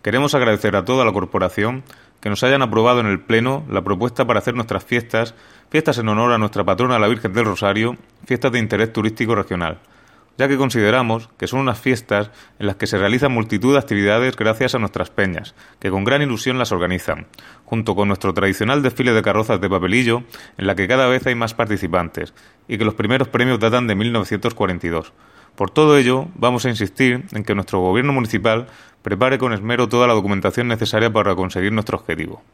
Queremos agradecer a toda la corporación que nos hayan aprobado en el Pleno la propuesta para hacer nuestras fiestas en honor a nuestra patrona la Virgen del Rosario, fiestas de interés turístico regional, ya que consideramos que son unas fiestas en las que se realizan multitud de actividades gracias a nuestras peñas, que con gran ilusión las organizan, junto con nuestro tradicional desfile de carrozas de papelillo, en la que cada vez hay más participantes, y que los primeros premios datan de 1942. Por todo ello, vamos a insistir en que nuestro gobierno municipal prepare con esmero toda la documentación necesaria para conseguir nuestro objetivo.